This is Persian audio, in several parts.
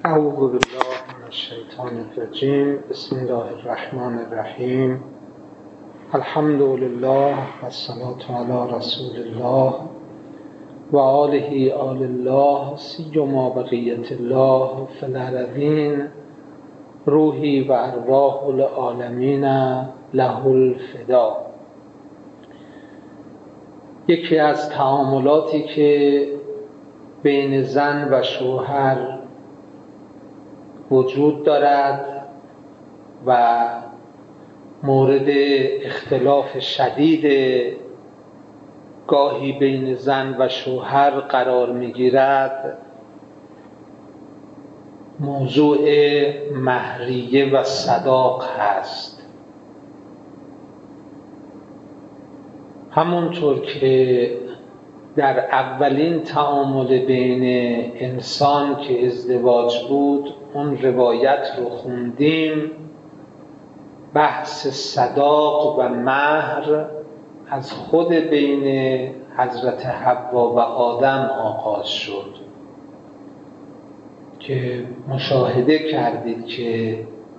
اعوذ بالله من الشیطان الرجیم. بسم الله الرحمن الرحیم. الحمد لله و الصلاة علی رسول الله و آله آل الله سیما بقیة الله فی الارضین روحی و ارواح العالمین له الفدا. یکی از تعاملاتی که بین زن و شوهر وجود دارد و مورد اختلاف شدید گاهی بین زن و شوهر قرار می‌گیرد، موضوع مهریه و صداق هست. همونطور که در اولین تعامل بین انسان که ازدواج بود اون روایت رو خوندیم، بحث صداق و مهر از خود بین حضرت حوا و آدم آغاز شد که مشاهده کردید که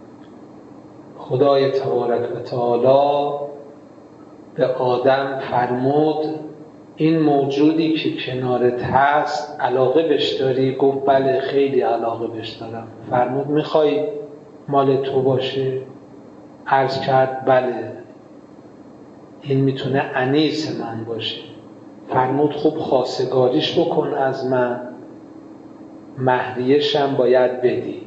خدای تبارک و تعالی به آدم فرمود این موجودی که کنارت هست علاقه بهش داری؟ گفت بله خیلی علاقه بهش دارم. فرمود میخوای مال تو باشه؟ عرض کرد بله، این میتونه انیس من باشه. فرمود خوب خواستگاریش بکن از من، مهریه‌شم باید بدی.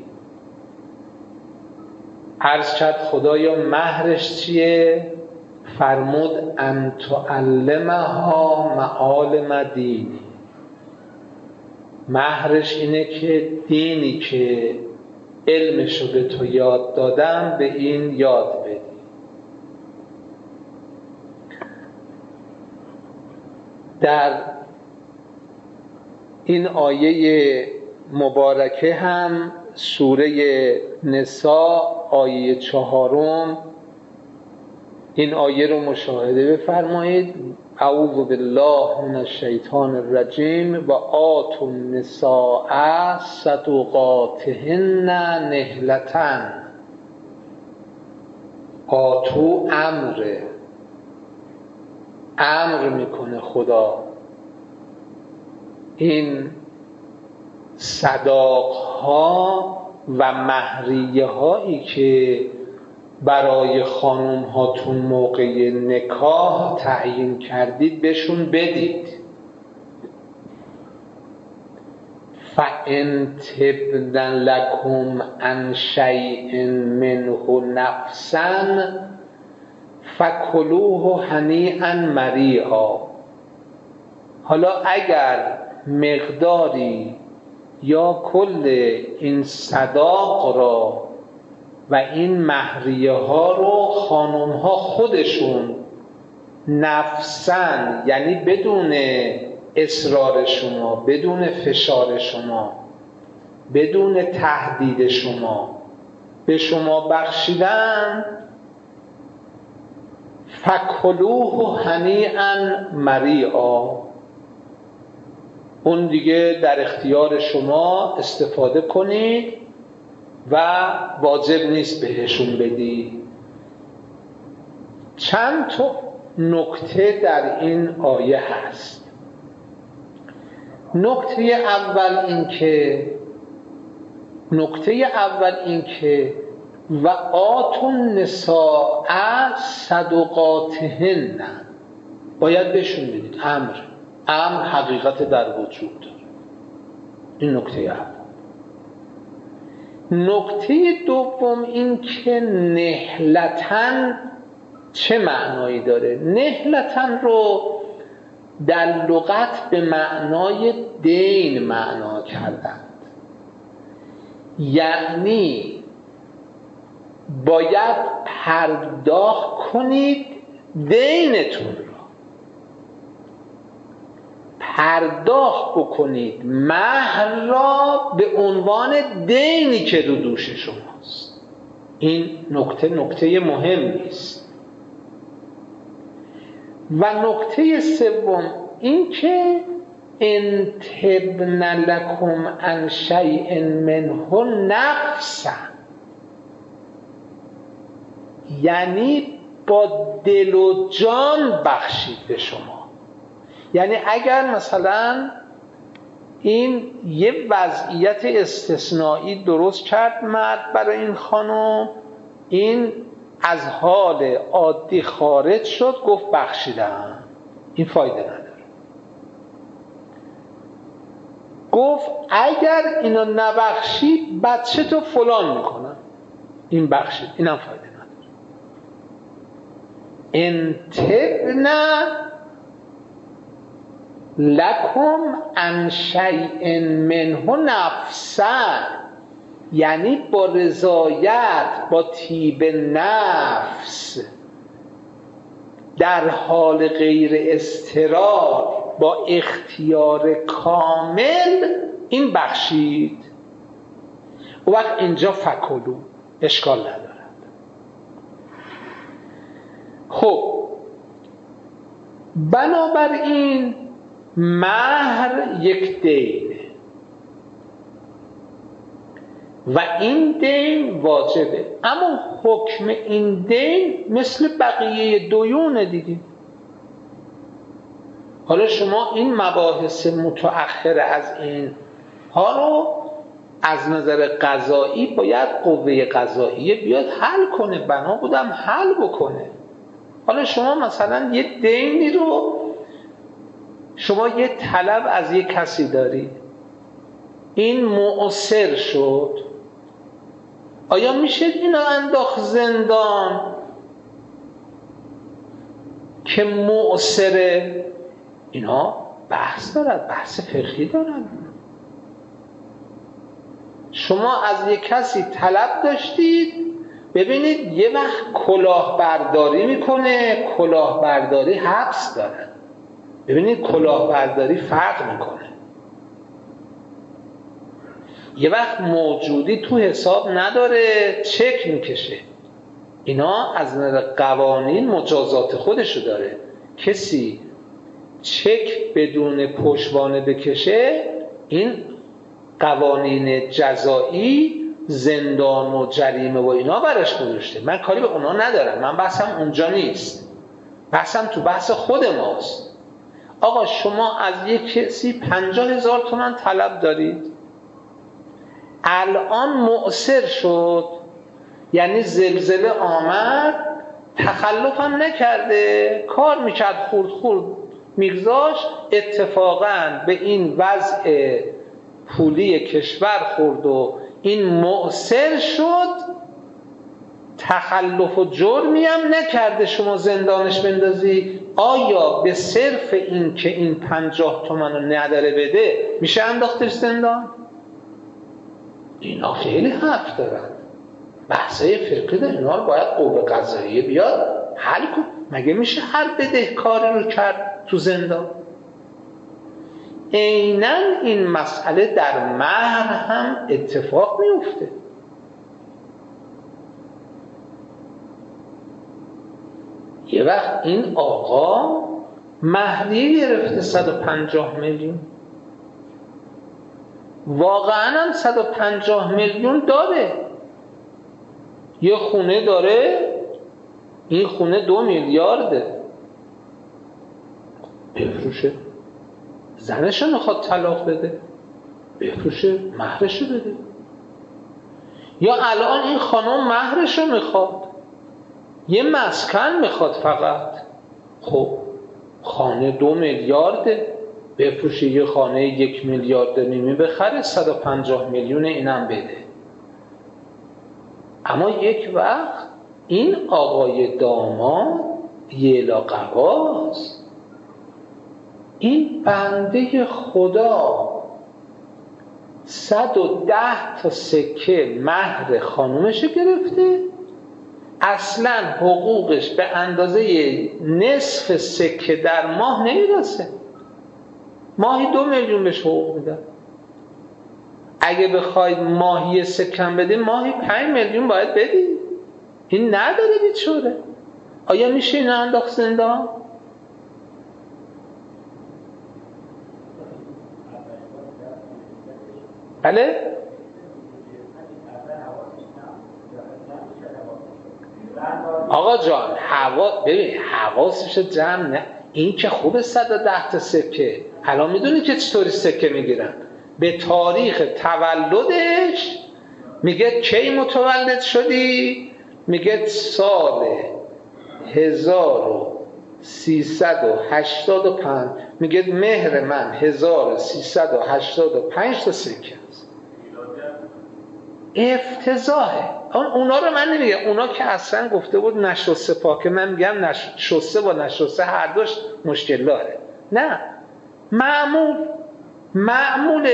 عرض کرد خدایا مهرش چیه؟ فرمود ان تعلمها معالم دینی. مهرش اینه که دینی که علمشو به تو یاد دادم به این یاد بدی. در این آیه مبارکه هم سوره نساء آیه 4 این آیه رو مشاهده بفرمایید. اعوذ بالله من الشیطان الرجیم و آتوا النساء صدقاتهن نهلة. آتو امر میکنه خدا. این صداق ها و مهریه هایی که برای خانم هاتون موقع نکاح تعیین کردید بهشون بدید. فَإِن تِبْنَ لَكُمْ عَنْ شَيْءٍ مِّنْهُ نَفْسًا فَكُلُوهُ هَنِیئًا مَرِیئًا. حالا اگر مقداری یا کل این صداق را و این مهریه ها رو خانم ها خودشون نفسن، یعنی بدون اصرار شما، بدون فشار شما، بدون تهدید شما به شما بخشیدن، فکلوه هنیئا مریئا، اون دیگه در اختیار شما استفاده کنید و واجب نیست بهشون بدی. چند تا نکته در این آیه هست. نکته اول این که و آتوا النساء صدقاتهن، باید بهشون بدید. امر حقیقت در وجود داره. این نکته اول. نکته دوم این که نهلتن چه معنایی داره؟ نهلتن رو در لغت به معنای دین معنا کردند. یعنی باید پرداخت کنید دینتون رو، پرداخت بکنید مهر را به عنوان دینی که رو دوش شماست. این نکته مهمی است. و نکته سوم این که ان تبن لکم عن شیء منه نفسا، یعنی با دل و جان بخشید به شما. یعنی اگر مثلا این یه وضعیت استثنایی درست کرد مرد برای این خانم، این از حال عادی خارج شد، گفت بخشیدم، این فایده نداره. گفت اگر اینو نبخشی بچه تو فلان میکنم، این بخشید، اینم فایده نداره. ان تبن لکم عن شیء منه نفسا، یعنی با رضایت، با طیب نفس، در حال غیر اضطرار، با اختیار کامل این بخشید. و وقت اینجا فکلو اشکال ندارد. خب بنابراین مهر یک دینه و این دین واجبه، اما حکم این دین مثل بقیه دیون دیدیم. حالا شما این مباحث متأخر از این ها رو از نظر قضایی باید قوه قضاییه بیاد حل کنه، بنا بودم حل بکنه. حالا شما مثلا یه دینی رو، شما یه طلب از یه کسی دارید، این مؤثر شد، آیا میشه اینو انداخت زندان که مؤثره؟ اینا بحث دارد، بحث فقهی دارد. شما از یک کسی طلب داشتید، ببینید یه وقت کلاهبرداری میکنه، کلاهبرداری حبس داره. ببینید کلاهبرداری فرق میکنه. یه وقت موجودی تو حساب نداره، چک میکشه. اینا از نظر قوانین مجازات خودشو داره. کسی چک بدون پشتوانه بکشه، این قوانین جزایی زندان و جریمه و اینا برش گذاشته. من کاری به اونا ندارم، من بحثم اونجا نیست، بحثم تو بحث خود ماست. آقا شما از یک کسی 50,000 تومان طلب دارید، الان مؤثر شد، یعنی زلزله آمد، تخلف هم نکرده، کار میکرد، خورد میگذاشت، اتفاقا به این وضع پولی کشور خورد و این مؤثر شد، تخلف و جرمی هم نکرده شما زندانش بندازی. آیا به صرف این که این 50 تومن رو نداره بده میشه انداختش زندان؟ اینا خیلی حرف دارن، بحثای فقهی دارن، اینا رو باید قوه قضاییه بیاد حل کن. مگه میشه هر بدهکاری رو کرد تو زندان؟ عیناً این مسئله در مهر هم اتفاق میفته. یه وقت این آقا مهریه گرفته 150 میلیون، واقعاً هم 150 میلیون داره، یه خونه داره، این خونه 2 میلیارده، بفروشه. زنشو میخواد طلاق بده، بفروشه، مهرشو بده. یا الان این خانم مهرشو میخواد، یه مسکن میخواد فقط، خب خانه 2 میلیارده، بفروشه، یه خانه 1 میلیارد نیمی بخره، 150 میلیون اینم بده. اما یک وقت این آقای داماد یلا قواست، این بنده خدا 110 تا سکه مهر خانومش گرفته، اصلا حقوقش به اندازه نصف سکه در ماه نمیرسه، ماهی 2 میلیون بهش حقوق میدن. اگه بخواید ماهی سکم بدیم، ماهی 5 میلیون باید بدیم. این نداره بیچاره. آیا میشه این انداخت زندان؟ بله؟ آقا جان ببین حواسش جمع نه. این که خوبه 110 تا سکه. الان میدونی که چطوری سکه میگیرن؟ به تاریخ تولدش میگه کی متولد شدی؟ میگه سال 1385. میگه مهر من 1385 تا سکه است. افتضاحه. اونا رو من نمیگم، اونا که اصلا گفته بود نشسته پاکه، من میگم شسته با نشسته هر دوش مشکل داره. نه، معمول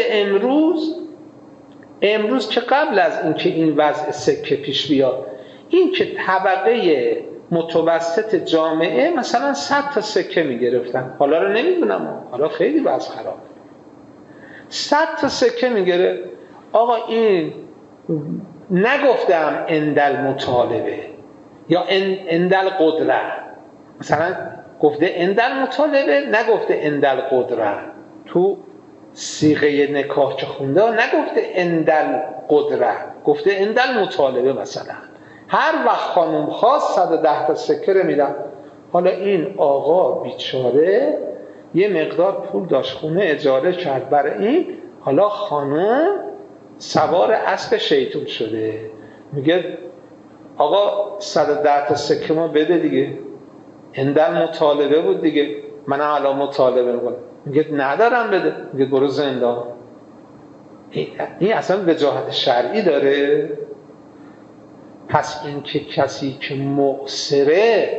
امروز که قبل از اینکه این وضع سکه پیش بیاد، این که طبقه متوسط جامعه مثلا 100 تا سکه میگرفتن، حالا رو نمیدونم، حالا خیلی وضع خراب، 100 تا سکه میگرفت. آقا این نگفتم اندل مطالبه یا اندل قدره، مثلا گفته اندل مطالبه، نگفته اندل قدره. تو صیغه نکاح که خونده نگفته اندل قدره، گفته اندل مطالبه. مثلا هر وقت خانم خواست 110 تا سکه رو میدم. حالا این آقا بیچاره یه مقدار پول داشت، خونه اجاره کرد برای این، حالا خانم سوار اسب شیطون شده، میگه آقا 110 تا سکه ما بده دیگه، اندل مطالبه بود دیگه، من الان مطالبه میکنم. میگه ندارم بده، میگه برو زندان. این اصلا وجاهت شرعی داره؟ پس این که کسی که معسره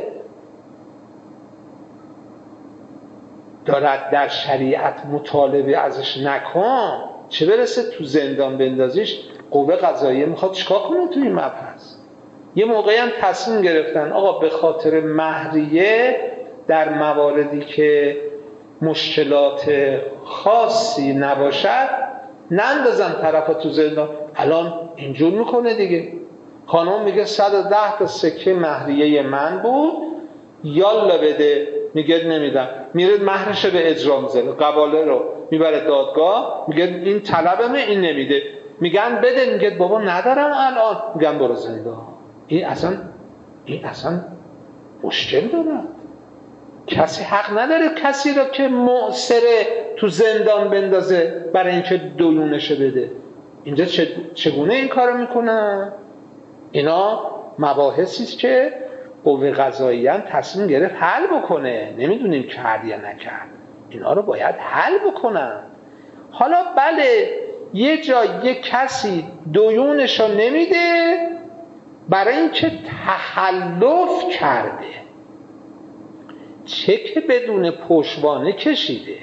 دارد در شریعت مطالبه ازش نکن، چه برسه تو زندان بندازیش. قوه قضاییه میخواد چیکار کنه تو این مبحث؟ یه موقعی هم تصمیم گرفتن آقا به خاطر مهریه در مواردی که مشکلات خاصی نباشد نندازن طرفا تو زندان. الان اینجور میکنه دیگه. خانم میگه 110 تا سکه مهریه من بود، یالا بده، میگه نمیدم، میره مهرش به اجرا میذاره، قباله رو میبره دادگاه، میگه این طلبمه، این نمیده، میگن بده، میگه بابا ندارم الان، میگن برو زندان. این اصلا مشکل داره. کسی حق نداره کسی رو که معسره تو زندان بندازه برای اینکه دیونش بده. اینجا چگونه این کارو میکنن؟ اینا مباحثی است که قوه قضاییه تصمیم گرفت حل بکنه، نمیدونیم کرد یا نکرد. اینا رو باید حل بکنن. حالا بله یه جای یه کسی دیونش رو نمیده برای اینکه تخلف کرده، چک بدون پشتوانه کشیده،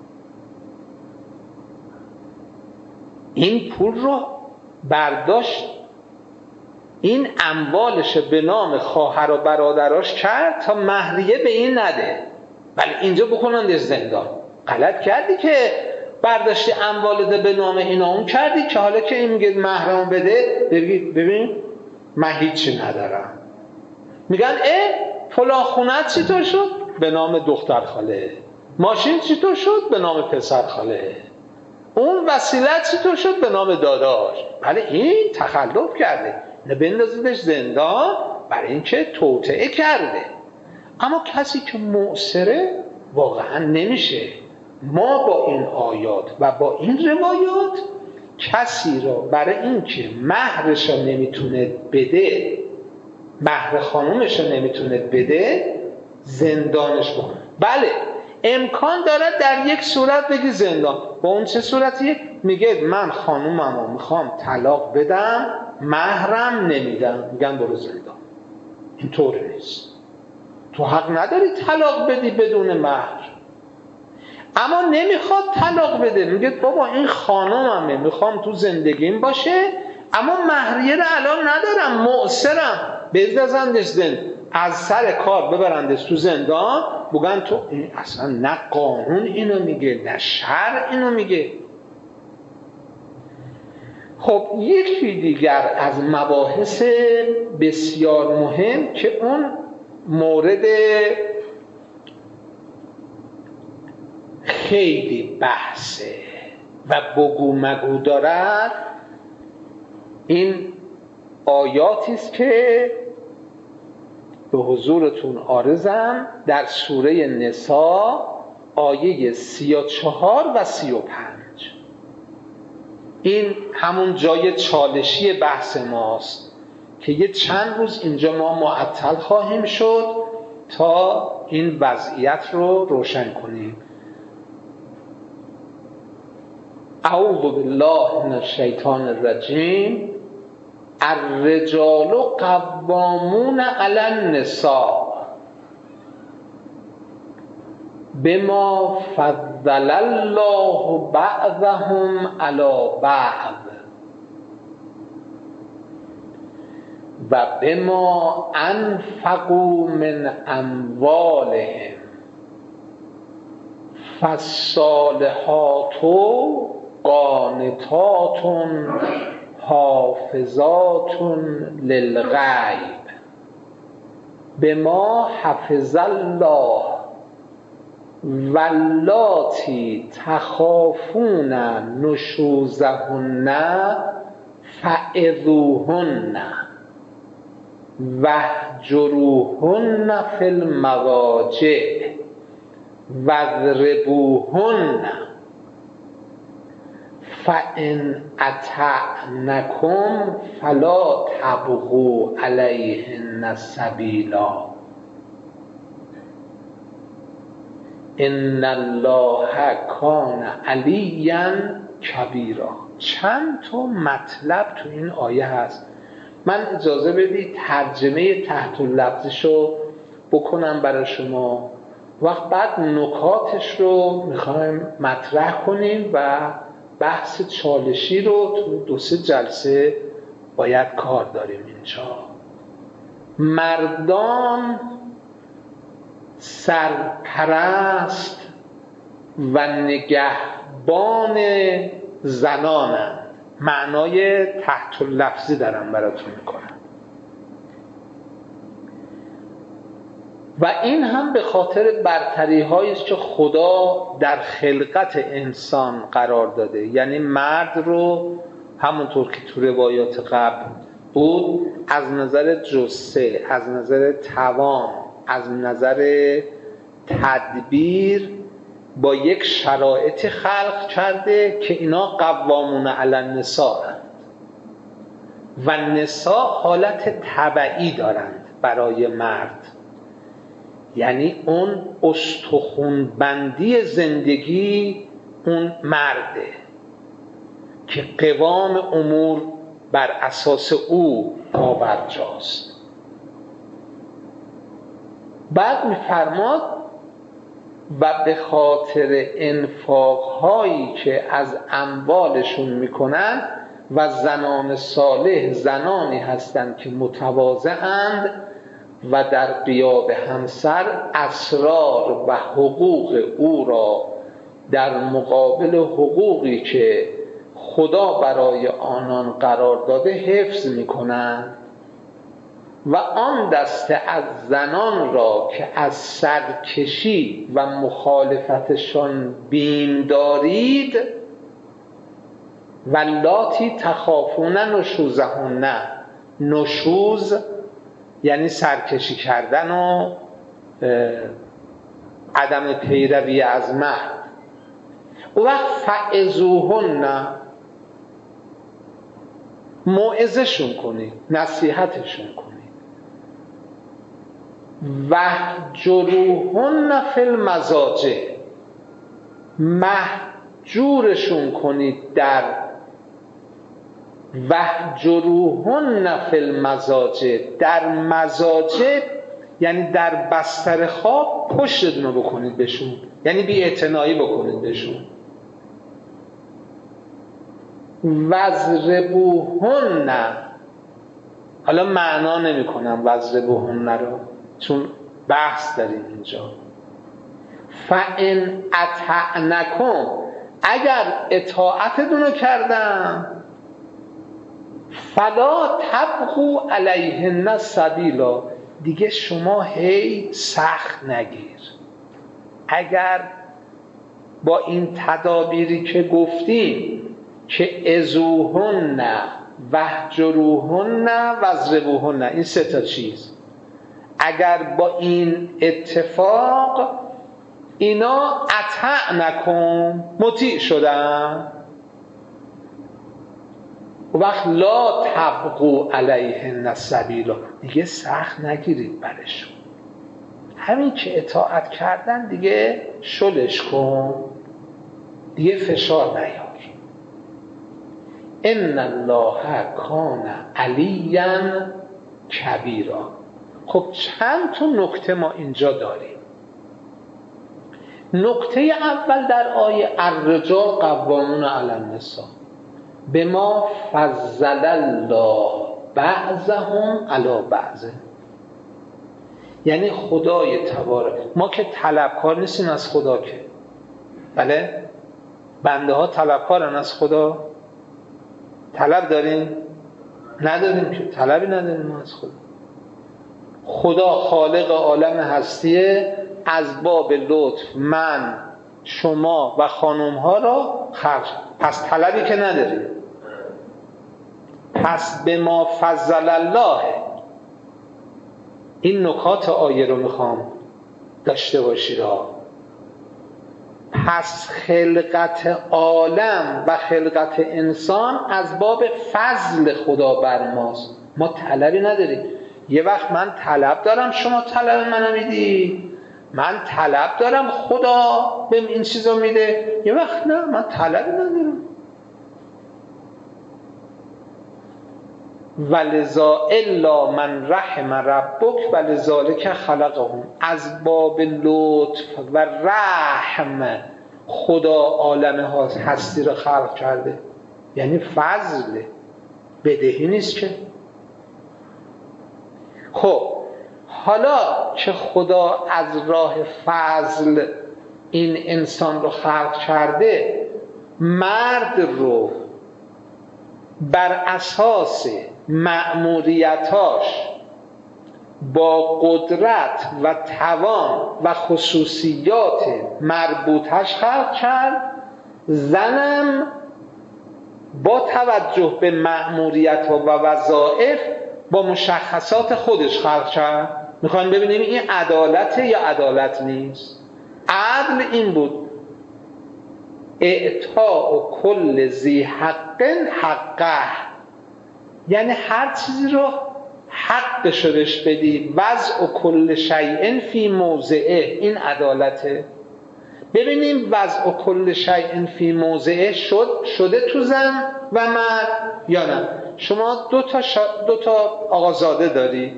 این پول رو برداشت، این اموالش به نام خواهر و برادراش کرد تا مهریه به این نده، ولی اینجا بکنندش زندان. غلط کردی که برداشتی اموالت به نام اینا اون کردی که حالا که این میگه مهرم بده، ببین من هیچی ندارم. میگن فلان خونت چطور شد؟ به نام دختر خاله. ماشین چطور شد؟ به نام پسر خاله. اون وسیلت چطور شد؟ به نام داداش. بله این تخلف کرده، بندازیدش زندان برای اینکه توطئه کرده. اما کسی که معسره واقعا نمیشه. ما با این آیات و با این روایات کسی را برای اینکه مهرش نمیتونه بده، مهر خانومش نمیتونه بده، زندانش بکنه. بله امکان داره در یک صورت بگی زندان. با اون چه صورتی؟ میگه من خانوممو میخوام طلاق بدم، مهرم نمیدم، میگن برو زندان. اینطور نیست. تو حق نداری طلاق بدی بدون مهر. اما نمیخواد طلاق بده، میگه بابا این خانوممه، میخوام تو زندگیم باشه، اما مهریه رو الان ندارم، معسرم، بندازندش زندان، از سر کار ببرندش تو زندان. بگن تو اصلا نه قانون اینو میگه نه شرع اینو میگه. خب یکی دیگر از مباحث بسیار مهم که اون مورد خیلی بحثه، و بگو مگو دارد، این آیاتی است که به حضورتون عارضم در سوره نساء آیه 34 و 35. این همون جای چالشی بحث ماست که یه چند روز اینجا ما معطل خواهیم شد تا این وضعیت رو روشن کنیم. اعوذ بالله من الشیطان الرجیم. الرجال قوامون علی النساء بما فضل الله بعضهم علی بعض و بما انفقوا من اموالهم فالصالحات قانتات حافظات للغیب بما حفظ الله واللاتی تخافون نشوزهن فعظوهن واهجروهن فی المضاجع واضربوهن فإن أطعنكم فلا تبغوا علیهن سبیلا ان الله کان علیا کبیرا. چند تا مطلب تو این آیه هست. من اجازه بدید ترجمه تحت اللفظشو بکنم برای شما، وقت بعد نکاتش رو میخوایم مطرح کنیم و بحث چالشی رو تو 2-3 جلسه باید کار داریم اینجا. مردان سرپرست و نگهبان زنانند. معنای تحت اللفظی دارم براتون میکنم و این هم به خاطر برتری هایی است که خدا در خلقت انسان قرار داده. یعنی مرد رو همونطور که تو روایات قبل بود از نظر جثه، از نظر توان، از نظر تدبیر با یک شرایط خلق کرده که اینا قوامون علی النساء هستند و نساء حالت تبعی دارند برای مرد. یعنی اون استخوان‌بندی زندگی اون مرده که قوام امور بر اساس او پابرجاست. بعد می‌فرماد و به خاطر انفاق‌هایی که از اموالشون میکنن و زنان صالح زنانی هستند که متواضع‌اند و در غیاب همسر اسرار و حقوق او را در مقابل حقوقی که خدا برای آنان قرار داده حفظ میکنند و آن دسته از زنان را که از سرکشی و مخالفتشان بیم دارید واللاتی تخافون نشوزهن. نشوز یعنی سرکشی کردن و عدم پیروی از مرد. و فعظوهن، موعظه‌شون کنید، نصیحتشون کنید. واهجروهن فی المضاجع، مهجورشون کنید در واهجروهن فی المضاجع، در مضاجع یعنی در بستر خواب پشتتون رو بکنید بهشون، یعنی بی‌اعتنایی بکنید بهشون. واضربوهن، حالا معنا نمی کنم واضربوهن رو چون بحث داریم اینجا. فَإِنْ أَطَعْنَكُمْ، اگر اطاعتتون رو کردم، فلا تبغوا علیهن سبیلا، دیگه شما هی سخت نگیر. اگر با این تدابیری که گفتیم که ازوهن وهجروهن واضربوهن، این سه تا چیز، اگر با این اتفاق اینا اطعنکم مطیع شدن، و وقت لا تبغوا علیهن سبیلا، دیگه سخت نگیرید برشون، همین که اطاعت کردن دیگه شلش کن، دیگه فشار نیار. ان الله کان علیا کبیرا. خب چند تا نکته ما اینجا داریم. نکته اول در آیه الرجال قوامون علی النساء بما فضل الله بعضهم علی بعض، یعنی خدای تبارک، ما که طلبکار نیستیم از خدا که، بله بنده ها طلبکارن از خدا؟ طلب داریم؟ نداریم که، طلبی نداریم ما از خدا. خدا خالق عالم هستیه، از باب لطف من شما و خانم ها را خلق، پس طلبی که نداریم. پس به ما فضل الله، این نکات آیه رو میخوام داشته باشید ها. پس خلقت عالم و خلقت انسان از باب فضل خدا بر ماست، ما طلبی نداریم. یه وقت من طلب دارم شما طلب منو میدی، من طلب دارم خدا بهم این چیزو میده، یه وقت نه من طلبی ندارم. ولذا الا من رحم ربک ولذالک خلقهم، از باب لطف و رحم خدا عالم هستی رو خلق کرده، یعنی فضل، بدهی نیست که. خب حالا که خدا از راه فضل این انسان رو خلق کرده، مرد رو بر اساس مأموریتاش با قدرت و توان و خصوصیات مربوطش خلق کرد، زنم با توجه به مأموریت‌ها و وظایف با مشخصات خودش خلق کرد. میخوایم ببینیم این عدالته یا عدالت نیست. عدل این بود اعطاء کل ذی حق حقه، یعنی هر چیزی رو حقش رو بهش بدی. وضع کل شیء فی موضعه، این عدالته. ببینیم وضع کل شیء فی موضعه شده تو زن و مرد یا نه. شما دو تا آقازاده داری،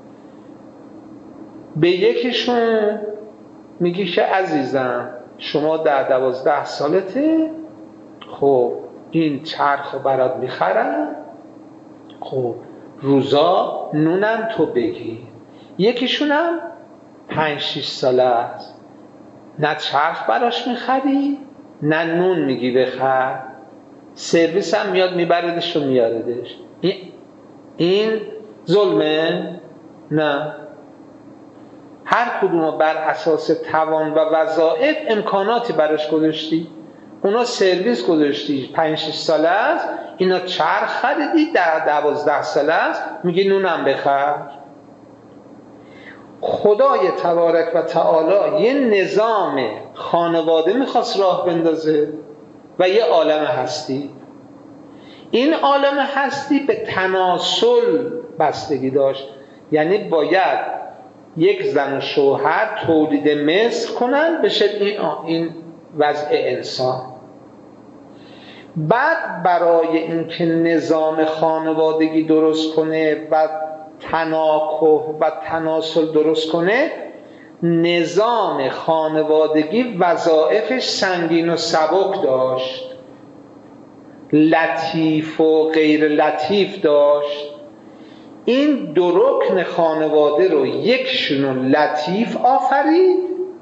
به یکیشون میگی که عزیزم شما در 12 سالته، خب این چرخ رو برات میخرم، خب روزا نونم تو بگیر. یکیشونم 5-6 ساله است، نه چرخ براش میخری نه نون میگی بخر، سرویس هم میاد میبردش و میاردش. این ظلمه؟ نه. هر کدوم بر اساس توان و وظایف امکاناتی براش گذاشتی، اونا سرویس گذاشتی 5-6 ساله است، اینا چرخ خریدی در 12 ساله است، میگی نونم بخر. خدای تبارک و تعالی یه نظام خانواده میخواست راه بندازه و یه عالم هستی. این عالم هستی به تناسل بستگی داشت، یعنی باید یک زن و شوهر تولید مثل کنن بشه این وضع انسان. بعد برای اینکه نظام خانوادگی درست کنه و تناکح و تناسل درست کنه، نظام خانوادگی وظایفش سنگین و سبک داشت، لطیف و غیر لطیف داشت. این دو رکن خانواده رو یکیشون لطیف آفرید،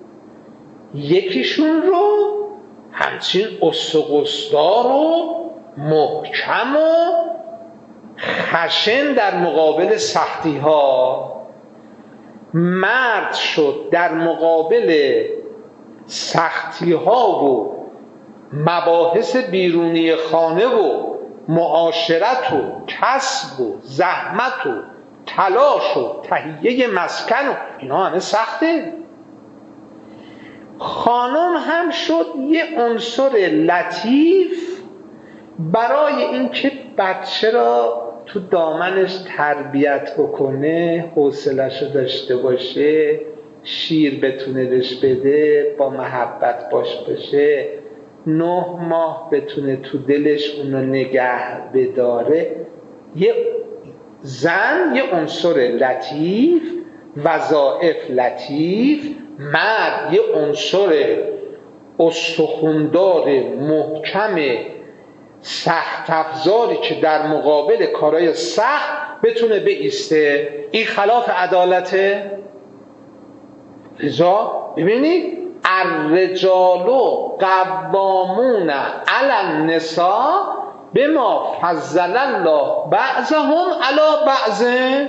یکیشون رو همچین استقصدار و محکم و خشن در مقابل سختی ها. مرد شد در مقابل سختی ها و مباحث بیرونی خانه و معاشرت و کسب و زحمت و تلاش و تهیه مسکن و اینا همه سخته. خانم هم شد یه عنصر لطیف برای اینکه بچه را تو دامنش تربیت بکنه، حوصله‌شو داشته باشه، شیر بتونه بهش بده، با محبت باش باشه، 9 ماه بتونه تو دلش اونو نگه بداره. یه زن یه عنصر لطیف، وظایف لطیف، مرد یه عنصر استخوندار محکم سخت افزاری که در مقابل کارهای سخت بتونه بایسته. این خلاف عدالته. لذا ببینید الرجال قوامون علی النساء بما فضل الله بعضهم علی بعض.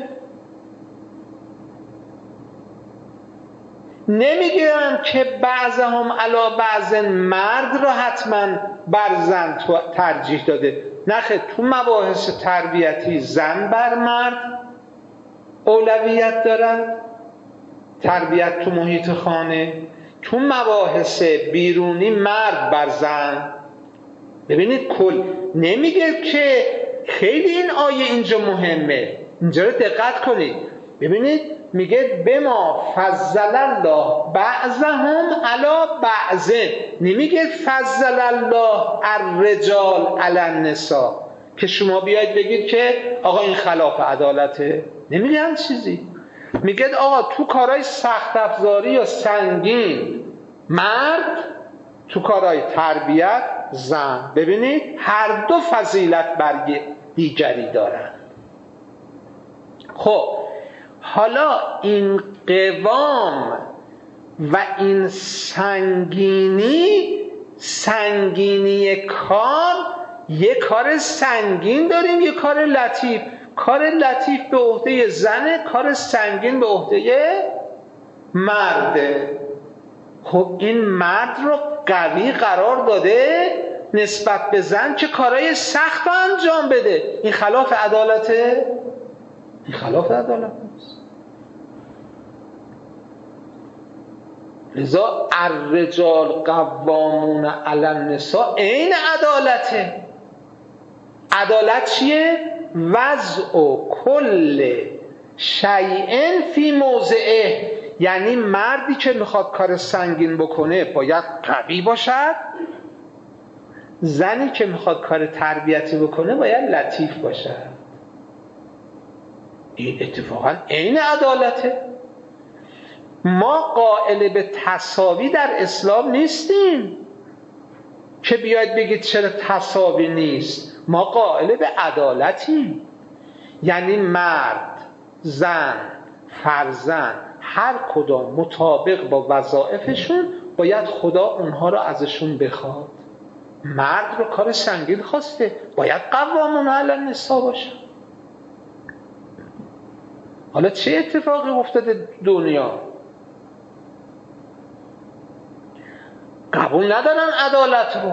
نمیگم که بعضهم علی بعض مرد را حتما بر زن ترجیح داده، نخیر، تو مباحث تربیتی زن بر مرد اولویت دارد، تربیت تو محیط خانه، تو مباحث بیرونی مرد بر زن. ببینید کل نمیگه که خیلی این آیه اینجا مهمه، اینجا رو دقت کنید. ببینید میگه بما فضل الله بعضهم علی بعض، نمیگه فضل الله الرجال علی النساء که شما بیاید بگید که آقا این خلاف عدالته. نمیگه هم چیزی، میگه آقا تو کارهای سخت افزاری یا سنگین مرد، تو کارهای تربیت زن. ببینید هر دو فضیلت بر دیگری دارن. خب حالا این قوام و این سنگینی کار، یه کار سنگین داریم، یه کار لطیف. کار لطیف به عهده زنه، کار سنگین به عهده مرده. خب این مرد رو قوی قرار داده نسبت به زن که کارهای سخت رو انجام بده. این خلاف عدالته؟ این خلاف عدالت نیست. لذا الرجال قوامون علی النساء عین عدالته. عدالت چیه؟ وضع کل شیء فی موضعه. یعنی مردی که میخواد کار سنگین بکنه باید قوی باشد، زنی که میخواد کار تربیتی بکنه باید لطیف باشد. این اتفاقا عین عدالته. ما قائل به تساوی در اسلام نیستیم که بیاید بگید چرا تساوی نیست. ما قائل به عدالتیم، یعنی مرد، زن، فرزند هر کدام مطابق با وظایفشون باید خدا اونها رو ازشون بخواد. مرد رو کار سنگین خواسته، باید قوامون علی النساء باشه. حالا چه اتفاقی افتاده دنیا؟ قبول ندارن عدالت رو،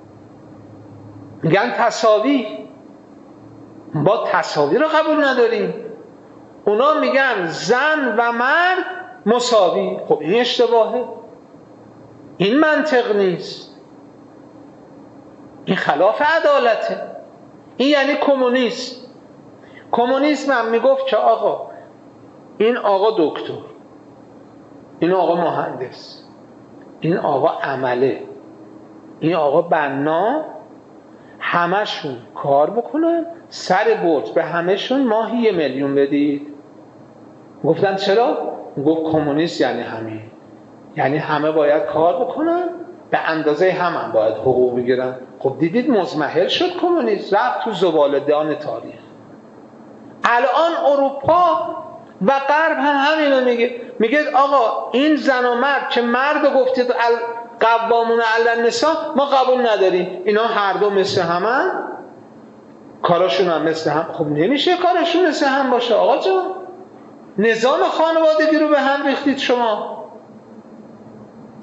میگن تساوی. با تساوی رو قبول نداریم. اونا میگن زن و مرد مساوی. خب این اشتباهه، این منطق نیست، این خلاف عدالته. این یعنی کمونیست. کمونیسم هم میگفت که آقا این آقا دکتر، این آقا مهندس، این آقا عمله، این آقا بنا، همشون کار بکنن، سر برج به همشون ماهی 1 میلیون بدید. گفتن چرا؟ گفت کمونیست یعنی همین، یعنی همه باید کار بکنن، به اندازه هم باید حقوق بگیرن. خب دیدید مضمحل شد کمونیست، رفت تو زباله‌دان تاریخ. الان اروپا و غرب هم همینو میگه آقا این زن و مرد که مرد گفتید قوامون علی النساء، ما قبول نداریم. اینا هر دو مثل همن، کاراشون هم مثل هم. خب نمیشه کاراشون مثل هم باشه آقا جان. نظام خانوادگی رو به هم ریختید شما.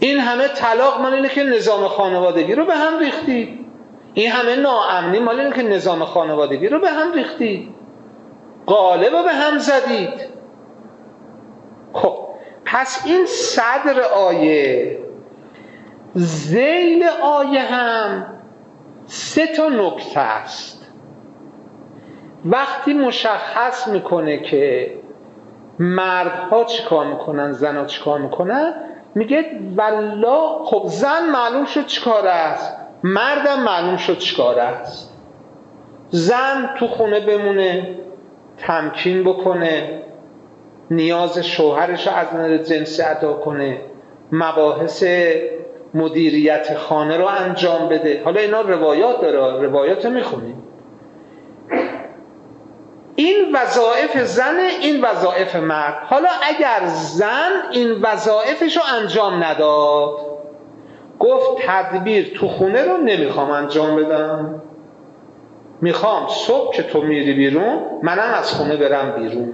این همه طلاق مال اینه که نظام خانوادگی رو به هم ریختید، این همه ناامنی مال اینه که نظام خانوادگی رو به هم ریختید، قالب رو به هم زدید. خب پس این صدر آیه، ذیل آیه هم 3 نکته است. وقتی مشخص میکنه که مردها چیکار میکنن، زنها چیکار میکنن، میگه والله خب زن معلوم شد چیکار است، مردم معلوم شد چیکار است. زن تو خونه بمونه، تمکین بکنه، نیاز شوهرش رو از نظر جنسی ادا کنه، مباحث مدیریت خانه رو انجام بده. حالا اینا روایات داره، روایات میخونیم. این وظایف زن، این وظایف مرد. حالا اگر زن این وظایفش رو انجام نداد، گفت تدبیر تو خونه رو نمیخوام انجام بدم، میخوام صبح که تو میری بیرون منم از خونه برم بیرون،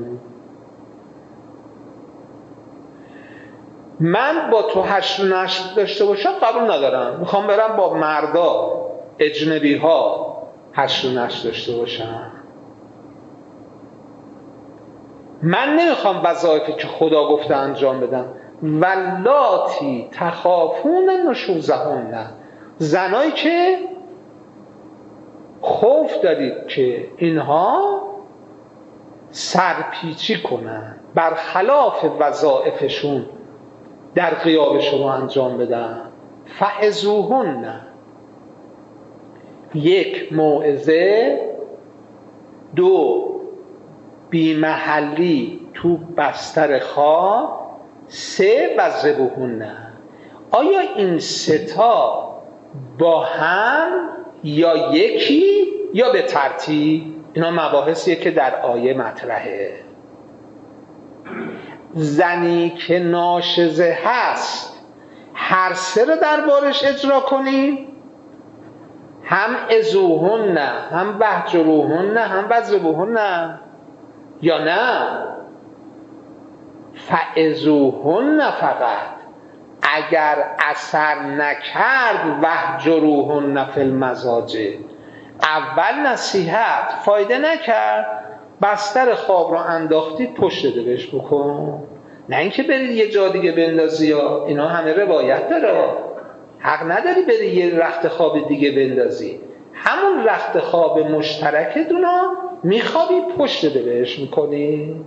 من با تو هشت و نشت داشته باشم قبول ندارم، میخوام برم با مردا اجنبی ها هشت و نشت داشته باشم. من نمیخوام وظایفی که خدا گفته انجام بدم. ولاتی تخافون نشوزهن، زنایی که خوف دارید که اینها سرپیچی کنن، برخلاف وظایفشون در غیاب شما انجام بدن، فعظوهن. 1 موعظه، 2 بیمحلی تو بستر خواب، 3 وضربوهن. آیا این 3 با هم یا یکی یا به ترتیب؟ اینا مباحثیه که در آیه مطرحه. زنی که ناشزه هست هر 3 رو دربارش اجرا کنیم، هم ازوهن، هم بهجروهن، هم وضربوهن، یا نه فعظوهن فقط. اگر اثر نکرد وهجروهن فی المضاجع، اول نصیحت فایده نکرد، بستر خواب رو انداختید پشت دلش بکن، نه اینکه برید یه جا دیگه بندازی. اینا همه روایت داره، حق نداری بری یه رخت خواب دیگه بندازی، همون رخت خواب مشترکتونو میخوابی پشت دلش میکنی.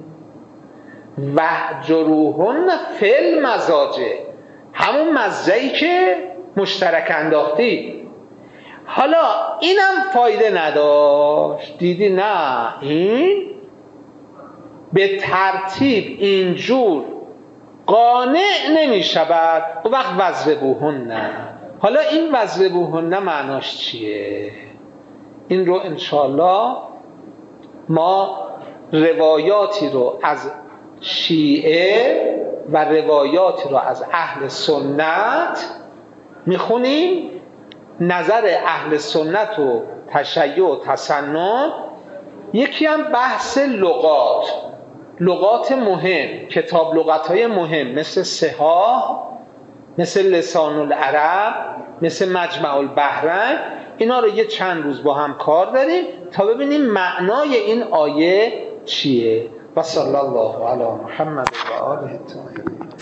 وهجروهن فی المضاجع، همون مضجعی که مشترک انداختی. حالا اینم فایده نداشت، دیدی نه این به ترتیب اینجور قانع نمی شود، و وقت وضربوهن. حالا این وضربوهن معناش چیه؟ این رو انشاءالله ما روایاتی رو از شیعه و روایاتی رو از اهل سنت میخونیم. نظر اهل سنت و تشیع و تسنن، یکی هم بحث لغات مهم، کتاب لغت‌های مهم مثل صحاح، مثل لسان العرب، مثل مجمع البحرین، اینا رو یه چند روز با هم کار داریم تا ببینیم معنای این آیه چیه. و صلی الله علی محمد و آله الطاهرین.